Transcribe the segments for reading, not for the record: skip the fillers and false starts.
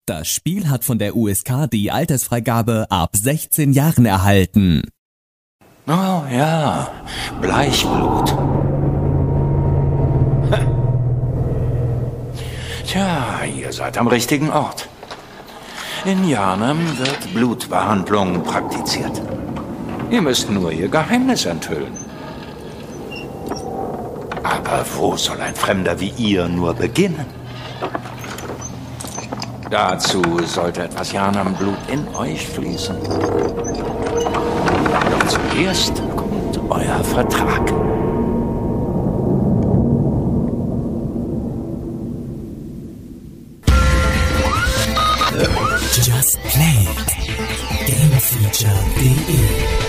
Das Spiel hat von der USK die Altersfreigabe ab 16 Jahren erhalten. Oh ja, Bleichblut. Tja, ihr seid am richtigen Ort. In Yharnam wird Blutbehandlung praktiziert. Ihr müsst nur ihr Geheimnis enthüllen. Aber wo soll ein Fremder wie ihr nur beginnen? Dazu sollte etwas Yharnam-Blut in euch fließen. Doch zuerst kommt euer Vertrag. Just Play. Gamefeature.de.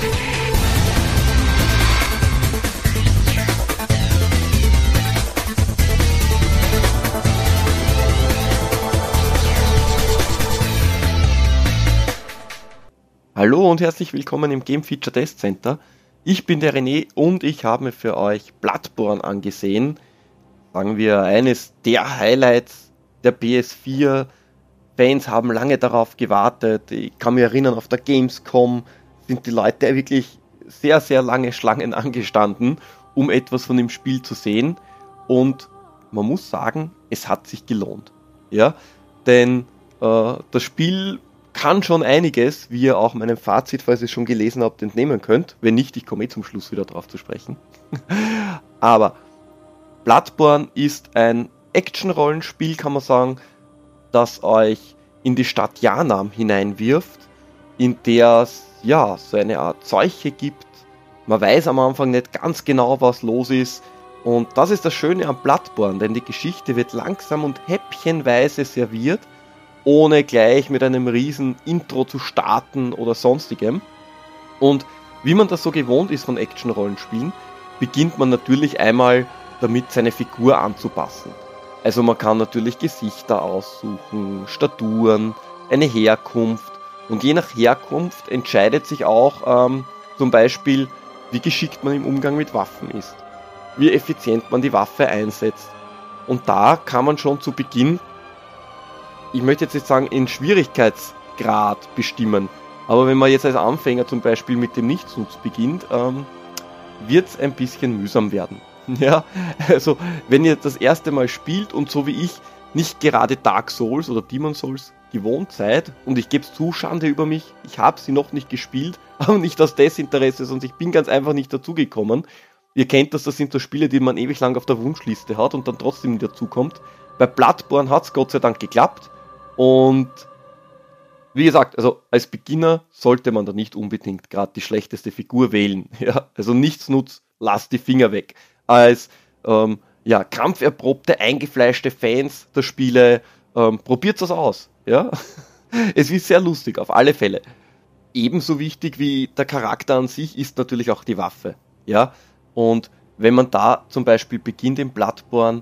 Hallo und herzlich willkommen im Game Feature Test Center. Ich bin der René und ich habe mir für euch Bloodborne angesehen. Sagen wir, eines der Highlights der PS4. Fans haben lange darauf gewartet. Ich kann mich erinnern, auf der Gamescom sind die Leute wirklich sehr, sehr lange Schlangen angestanden, um etwas von dem Spiel zu sehen. Und man muss sagen, es hat sich gelohnt. Ja, denn das Spiel kann schon einiges, wie ihr auch meinem Fazit, falls ihr es schon gelesen habt, entnehmen könnt. Wenn nicht, ich komme zum Schluss wieder drauf zu sprechen. Aber Bloodborne ist ein Action-Rollenspiel, kann man sagen, das euch in die Stadt Yharnam hineinwirft, in der es ja so eine Art Seuche gibt. Man weiß am Anfang nicht ganz genau, was los ist. Und das ist das Schöne am Bloodborne, denn die Geschichte wird langsam und häppchenweise serviert, ohne gleich mit einem riesen Intro zu starten oder sonstigem. Und wie man das so gewohnt ist von Action-Rollenspielen, beginnt man natürlich einmal damit, seine Figur anzupassen. Also man kann natürlich Gesichter aussuchen, Staturen, eine Herkunft. Und je nach Herkunft entscheidet sich auch zum Beispiel, wie geschickt man im Umgang mit Waffen ist, wie effizient man die Waffe einsetzt. Und da kann man schon zu Beginn, ich möchte jetzt nicht sagen, in Schwierigkeitsgrad bestimmen. Aber wenn man jetzt als Anfänger zum Beispiel mit dem Nichtsnutz beginnt, wird es ein bisschen mühsam werden. Ja, also wenn ihr das erste Mal spielt und so wie ich nicht gerade Dark Souls oder Demon Souls gewohnt seid, und ich gebe es zu, Schande über mich, ich habe sie noch nicht gespielt, aber nicht aus Desinteresse, sondern ich bin ganz einfach nicht dazugekommen. Ihr kennt das sind so Spiele, die man ewig lang auf der Wunschliste hat und dann trotzdem nicht dazukommt. Bei Bloodborne hat es Gott sei Dank geklappt. Und wie gesagt, also als Beginner sollte man da nicht unbedingt gerade die schlechteste Figur wählen. Ja? Also Nichtsnutz, lasst die Finger weg. Als kampferprobte, eingefleischte Fans der Spiele, probiert das aus. Ja? Es ist sehr lustig, auf alle Fälle. Ebenso wichtig wie der Charakter an sich ist natürlich auch die Waffe. Ja? Und wenn man da zum Beispiel beginnt im Bloodborne,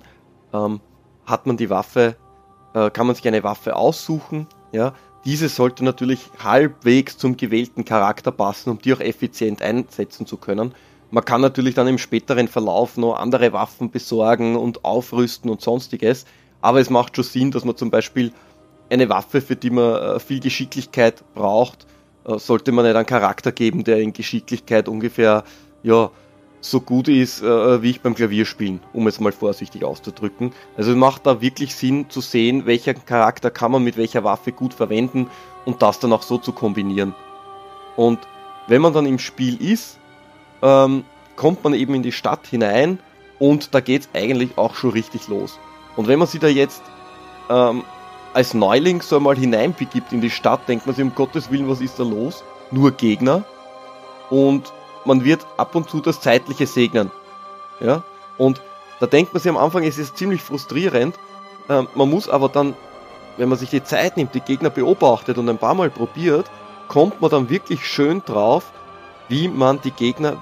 hat man die Waffe, kann man sich eine Waffe aussuchen. Ja? Diese sollte natürlich halbwegs zum gewählten Charakter passen, um die auch effizient einsetzen zu können. Man kann natürlich dann im späteren Verlauf noch andere Waffen besorgen und aufrüsten und sonstiges. Aber es macht schon Sinn, dass man zum Beispiel eine Waffe, für die man viel Geschicklichkeit braucht, sollte man nicht einen Charakter geben, der in Geschicklichkeit ungefähr so gut ist, wie ich beim Klavierspielen, um es mal vorsichtig auszudrücken. Also es macht da wirklich Sinn zu sehen, welcher Charakter kann man mit welcher Waffe gut verwenden und das dann auch so zu kombinieren. Und wenn man dann im Spiel ist, kommt man eben in die Stadt hinein und da geht's eigentlich auch schon richtig los. Und wenn man sich da jetzt als Neuling so einmal hineinbegibt in die Stadt, denkt man sich, um Gottes Willen, was ist da los? Nur Gegner. Und man wird ab und zu das Zeitliche segnen. Ja? Und da denkt man sich am Anfang, es ist ziemlich frustrierend. Man muss aber dann, wenn man sich die Zeit nimmt, die Gegner beobachtet und ein paar Mal probiert, kommt man dann wirklich schön drauf, wie man die Gegner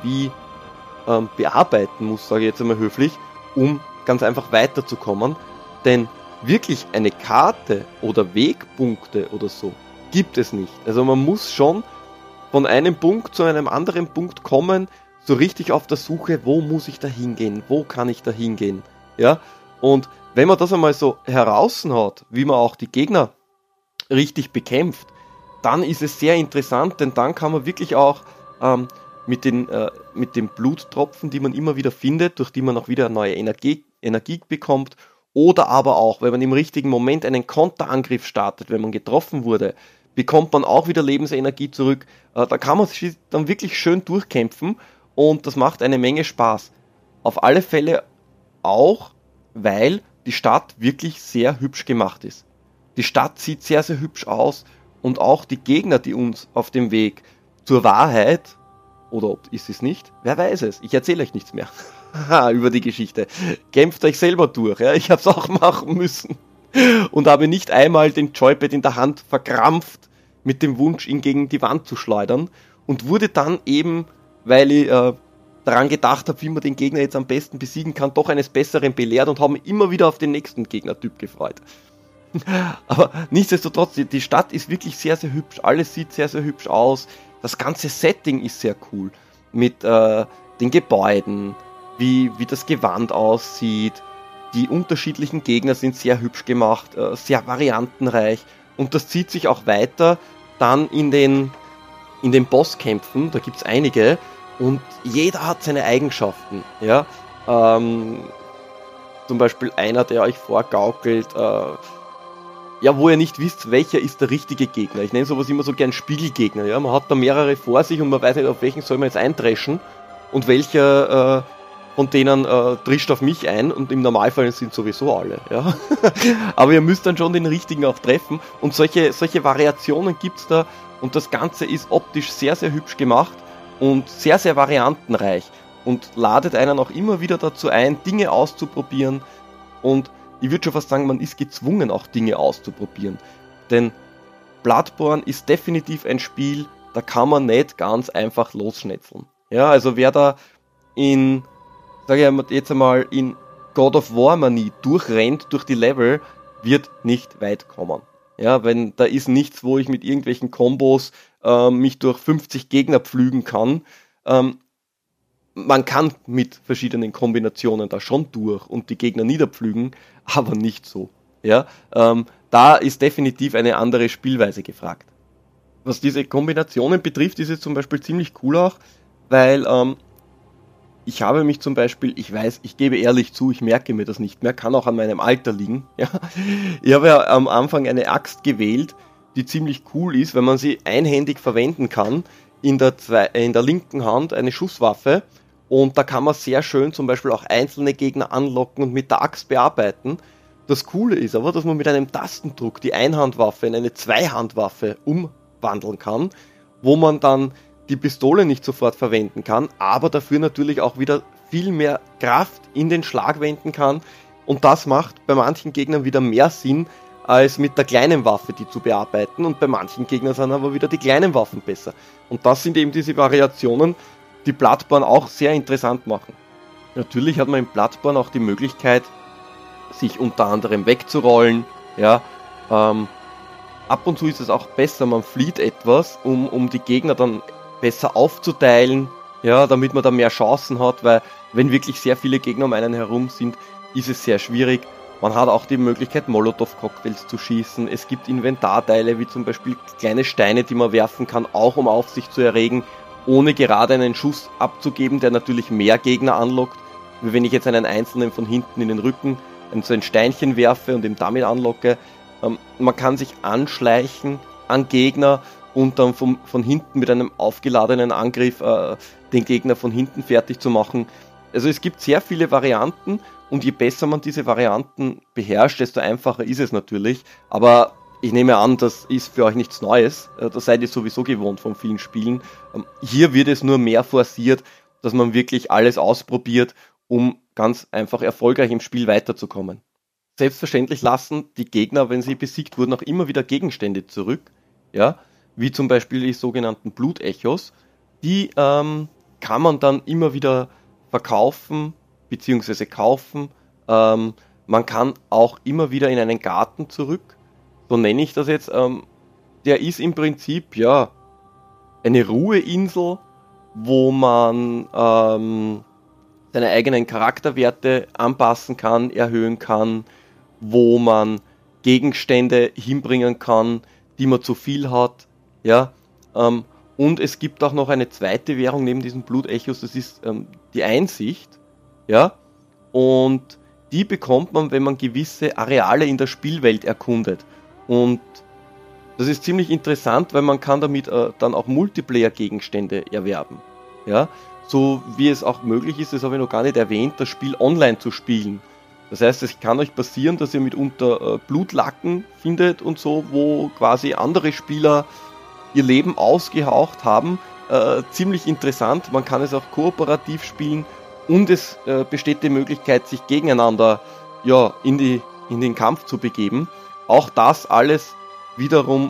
bearbeiten muss, sage ich jetzt einmal höflich, um ganz einfach weiterzukommen. Denn wirklich eine Karte oder Wegpunkte oder so gibt es nicht. Also man muss schon von einem Punkt zu einem anderen Punkt kommen, so richtig auf der Suche, wo muss ich da hingehen, wo kann ich da hingehen. Ja? Und wenn man das einmal so heraus hat, wie man auch die Gegner richtig bekämpft, dann ist es sehr interessant, denn dann kann man wirklich auch mit den Bluttropfen, die man immer wieder findet, durch die man auch wieder neue Energie bekommt, oder aber auch, wenn man im richtigen Moment einen Konterangriff startet, wenn man getroffen wurde, bekommt man auch wieder Lebensenergie zurück. Da kann man sich dann wirklich schön durchkämpfen und das macht eine Menge Spaß. Auf alle Fälle auch, weil die Stadt wirklich sehr hübsch gemacht ist. Die Stadt sieht sehr, sehr hübsch aus und auch die Gegner, die uns auf dem Weg zur Wahrheit, oder ist es nicht? Wer weiß es? Ich erzähle euch nichts mehr über die Geschichte. Kämpft euch selber durch. Ja? Ich habe es auch machen müssen und habe nicht einmal den Joypad in der Hand verkrampft mit dem Wunsch, ihn gegen die Wand zu schleudern und wurde dann eben, weil ich daran gedacht habe, wie man den Gegner jetzt am besten besiegen kann, doch eines Besseren belehrt und habe mich immer wieder auf den nächsten Gegnertyp gefreut. Aber nichtsdestotrotz, die Stadt ist wirklich sehr, sehr hübsch. Alles sieht sehr, sehr hübsch aus. Das ganze Setting ist sehr cool. Mit den Gebäuden, wie das Gewand aussieht. Die unterschiedlichen Gegner sind sehr hübsch gemacht, sehr variantenreich. Und das zieht sich auch weiter dann in den Bosskämpfen. Da gibt es einige. Und jeder hat seine Eigenschaften. Ja? Zum Beispiel einer, der euch vorgaukelt, wo ihr nicht wisst, welcher ist der richtige Gegner. Ich nenne sowas immer so gern Spiegelgegner. Ja? Man hat da mehrere vor sich und man weiß nicht, auf welchen soll man jetzt eindreschen und welcher von denen drischt auf mich ein und im Normalfall sind sowieso alle. Ja? Aber ihr müsst dann schon den richtigen auch treffen und solche Variationen gibt's da und das Ganze ist optisch sehr, sehr hübsch gemacht und sehr, sehr variantenreich und ladet einen auch immer wieder dazu ein, Dinge auszuprobieren und ich würde schon fast sagen, man ist gezwungen, auch Dinge auszuprobieren. Denn Bloodborne ist definitiv ein Spiel, da kann man nicht ganz einfach losschnetzeln. Ja, also wer da in God of War Manie durchrennt durch die Level, wird nicht weit kommen. Ja, da ist nichts, wo ich mit irgendwelchen Kombos mich durch 50 Gegner pflügen kann. Man kann mit verschiedenen Kombinationen da schon durch und die Gegner niederpflügen, aber nicht so. Ja, da ist definitiv eine andere Spielweise gefragt. Was diese Kombinationen betrifft, ist es zum Beispiel ziemlich cool auch, weil ich habe mich zum Beispiel, ich gebe ehrlich zu, ich merke mir das nicht mehr, kann auch an meinem Alter liegen. Ja. Ich habe ja am Anfang eine Axt gewählt, die ziemlich cool ist, wenn man sie einhändig verwenden kann, in der linken Hand eine Schusswaffe. Und da kann man sehr schön zum Beispiel auch einzelne Gegner anlocken und mit der Axt bearbeiten. Das Coole ist aber, dass man mit einem Tastendruck die Einhandwaffe in eine Zweihandwaffe umwandeln kann, wo man dann die Pistole nicht sofort verwenden kann, aber dafür natürlich auch wieder viel mehr Kraft in den Schlag wenden kann. Und das macht bei manchen Gegnern wieder mehr Sinn, als mit der kleinen Waffe die zu bearbeiten. Und bei manchen Gegnern sind aber wieder die kleinen Waffen besser. Und das sind eben diese Variationen, die Bloodborne auch sehr interessant machen. Natürlich hat man in Bloodborne auch die Möglichkeit, sich unter anderem wegzurollen. Ja, ab und zu ist es auch besser, man flieht etwas, um die Gegner dann besser aufzuteilen, ja, damit man da mehr Chancen hat, weil wenn wirklich sehr viele Gegner um einen herum sind, ist es sehr schwierig. Man hat auch die Möglichkeit, Molotow-Cocktails zu schießen. Es gibt Inventarteile, wie zum Beispiel kleine Steine, die man werfen kann, auch um Aufsicht zu erregen, ohne gerade einen Schuss abzugeben, der natürlich mehr Gegner anlockt, wie wenn ich jetzt einen einzelnen von hinten in den Rücken so ein Steinchen werfe und ihn damit anlocke. Man kann sich anschleichen an Gegner und dann von hinten mit einem aufgeladenen Angriff den Gegner von hinten fertig zu machen. Also es gibt sehr viele Varianten und je besser man diese Varianten beherrscht, desto einfacher ist es natürlich. Aber ich nehme an, das ist für euch nichts Neues. Das seid ihr sowieso gewohnt von vielen Spielen. Hier wird es nur mehr forciert, dass man wirklich alles ausprobiert, um ganz einfach erfolgreich im Spiel weiterzukommen. Selbstverständlich lassen die Gegner, wenn sie besiegt wurden, auch immer wieder Gegenstände zurück. Ja, wie zum Beispiel die sogenannten Blutechos. Die kann man dann immer wieder verkaufen bzw. kaufen. Man kann auch immer wieder in einen Garten zurück. So nenne ich das jetzt. Der ist im Prinzip ja eine Ruheinsel, wo man seine eigenen Charakterwerte anpassen kann, erhöhen kann, wo man Gegenstände hinbringen kann, die man zu viel hat, ja, und es gibt auch noch eine zweite Währung neben diesen Blutechos, das ist die Einsicht, ja, und die bekommt man, wenn man gewisse Areale in der Spielwelt erkundet, und das ist ziemlich interessant, weil man kann damit dann auch Multiplayer-Gegenstände erwerben, ja, so wie es auch möglich ist, das habe ich noch gar nicht erwähnt, das Spiel online zu spielen. Das heißt, es kann euch passieren, dass ihr mitunter Blutlacken findet und so, wo quasi andere Spieler ihr Leben ausgehaucht haben. Ziemlich interessant, man kann es auch kooperativ spielen und es besteht die Möglichkeit, sich gegeneinander in den Kampf zu begeben. Auch das alles wiederum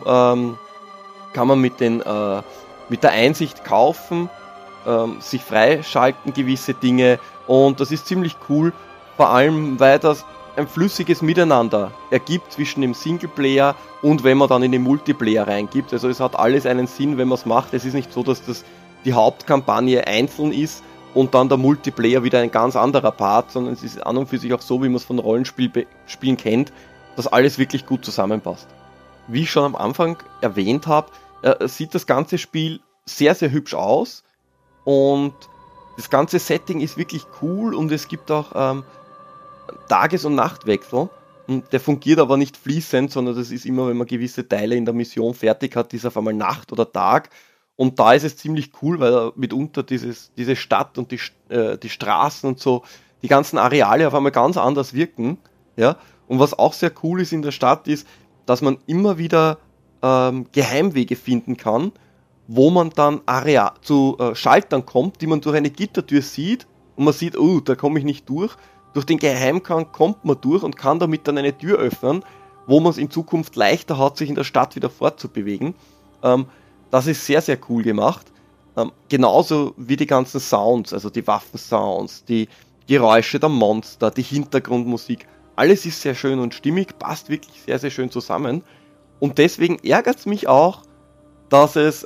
kann man mit der Einsicht kaufen, sich freischalten gewisse Dinge, und das ist ziemlich cool, vor allem weil das ein flüssiges Miteinander ergibt zwischen dem Singleplayer und wenn man dann in den Multiplayer reingibt. Also es hat alles einen Sinn, wenn man es macht. Es ist nicht so, dass das die Hauptkampagne einzeln ist und dann der Multiplayer wieder ein ganz anderer Part, sondern es ist an und für sich auch so, wie man es von Rollenspielen kennt, dass alles wirklich gut zusammenpasst. Wie ich schon am Anfang erwähnt habe, sieht das ganze Spiel sehr, sehr hübsch aus, und das ganze Setting ist wirklich cool, und es gibt auch Tages- und Nachtwechsel. Und der fungiert aber nicht fließend, sondern das ist immer, wenn man gewisse Teile in der Mission fertig hat, ist auf einmal Nacht oder Tag. Und da ist es ziemlich cool, weil mitunter diese Stadt und die Straßen und so, die ganzen Areale auf einmal ganz anders wirken. Ja? Und was auch sehr cool ist in der Stadt ist, dass man immer wieder Geheimwege finden kann, wo man dann zu Schaltern kommt, die man durch eine Gittertür sieht, und man sieht, da komme ich nicht durch. Durch den Geheimgang kommt man durch und kann damit dann eine Tür öffnen, wo man es in Zukunft leichter hat, sich in der Stadt wieder fortzubewegen. Das ist sehr, sehr cool gemacht. Genauso wie die ganzen Sounds, also die Waffensounds, die Geräusche der Monster, die Hintergrundmusik. Alles ist sehr schön und stimmig, passt wirklich sehr, sehr schön zusammen. Und deswegen ärgert es mich auch, dass es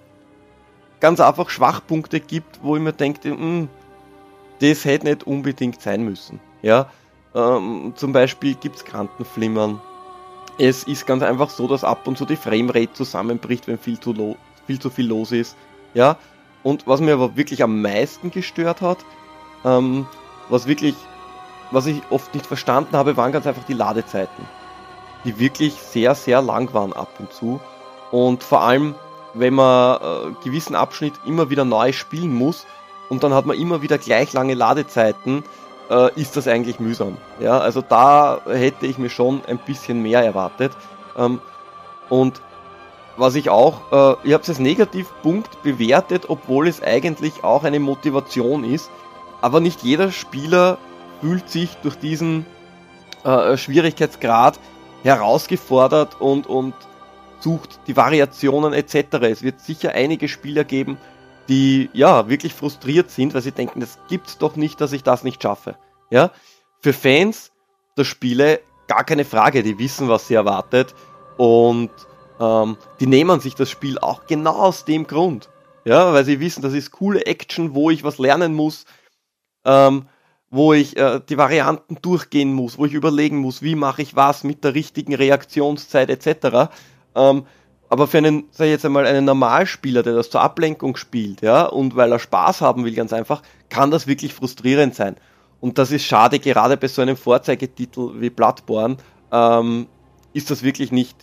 ganz einfach Schwachpunkte gibt, wo ich mir denke, das hätte nicht unbedingt sein müssen. Ja? Zum Beispiel gibt es Kantenflimmern. Es ist ganz einfach so, dass ab und zu die Framerate zusammenbricht, wenn viel zu viel los ist. Ja? Und was mir aber wirklich am meisten gestört hat, was ich oft nicht verstanden habe, waren ganz einfach die Ladezeiten, die wirklich sehr, sehr lang waren ab und zu. Und vor allem, wenn man gewissen Abschnitt immer wieder neu spielen muss und dann hat man immer wieder gleich lange Ladezeiten, ist das eigentlich mühsam. Ja, also da hätte ich mir schon ein bisschen mehr erwartet. Und was ich auch, ich habe es als Negativpunkt bewertet, obwohl es eigentlich auch eine Motivation ist, aber nicht jeder Spieler fühlt sich durch diesen Schwierigkeitsgrad herausgefordert und sucht die Variationen etc. Es wird sicher einige Spieler geben, die wirklich frustriert sind, weil sie denken, das gibt's doch nicht, dass ich das nicht schaffe. Ja? Für Fans der Spiele gar keine Frage, die wissen, was sie erwartet, und die nehmen sich das Spiel auch genau aus dem Grund. Ja, weil sie wissen, das ist coole Action, wo ich was lernen muss, wo ich die Varianten durchgehen muss, wo ich überlegen muss, wie mache ich was mit der richtigen Reaktionszeit etc. Aber für einen, sag ich jetzt einmal, einen Normalspieler, der das zur Ablenkung spielt, ja, und weil er Spaß haben will, ganz einfach, kann das wirklich frustrierend sein. Und das ist schade, gerade bei so einem Vorzeigetitel wie Bloodborne, ist das wirklich nicht,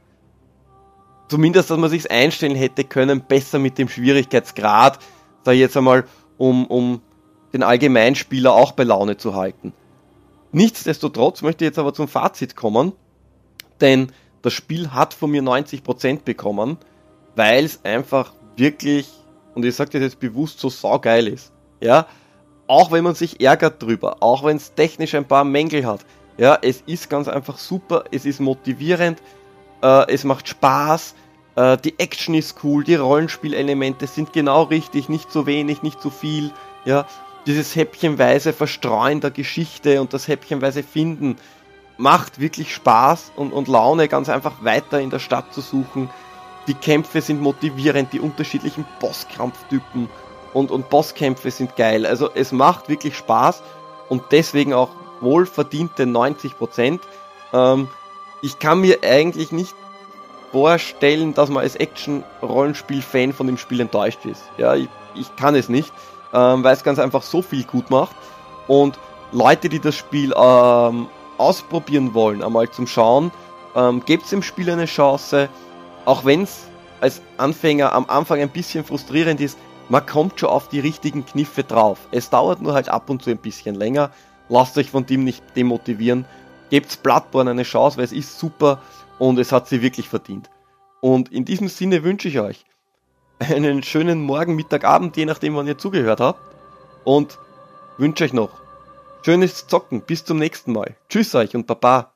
zumindest, dass man sich's einstellen hätte können, besser mit dem Schwierigkeitsgrad, sag ich jetzt einmal, um den Allgemeinspieler auch bei Laune zu halten. Nichtsdestotrotz möchte ich jetzt aber zum Fazit kommen, denn das Spiel hat von mir 90% bekommen, weil es einfach wirklich, und ich sage das jetzt bewusst, so saugeil ist. Ja, auch wenn man sich ärgert drüber, auch wenn es technisch ein paar Mängel hat. Ja, es ist ganz einfach super, es ist motivierend, es macht Spaß, die Action ist cool, die Rollenspielelemente sind genau richtig, nicht zu wenig, nicht zu viel. Ja, dieses häppchenweise Verstreuen der Geschichte und das häppchenweise Finden macht wirklich Spaß und Laune, ganz einfach weiter in der Stadt zu suchen. Die Kämpfe sind motivierend, die unterschiedlichen Bosskampftypen und Bosskämpfe sind geil. Also es macht wirklich Spaß und deswegen auch wohlverdiente 90%. Ich kann mir eigentlich nicht vorstellen, dass man als Action-Rollenspiel-Fan von dem Spiel enttäuscht ist. Ja, ich kann es nicht, weil es ganz einfach so viel gut macht. Und Leute, die das Spiel ausprobieren wollen, einmal zum Schauen, gebt dem Spiel eine Chance, auch wenn es als Anfänger am Anfang ein bisschen frustrierend ist, man kommt schon auf die richtigen Kniffe drauf. Es dauert nur halt ab und zu ein bisschen länger, lasst euch von dem nicht demotivieren, gebt Bloodborne eine Chance, weil es ist super und es hat sie wirklich verdient. Und in diesem Sinne wünsche ich euch einen schönen Morgen, Mittag, Abend, je nachdem wann ihr zugehört habt, und wünsche euch noch schönes Zocken, bis zum nächsten Mal. Tschüss euch und Baba.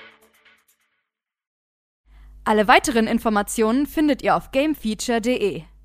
Alle weiteren Informationen findet ihr auf gamefeature.de.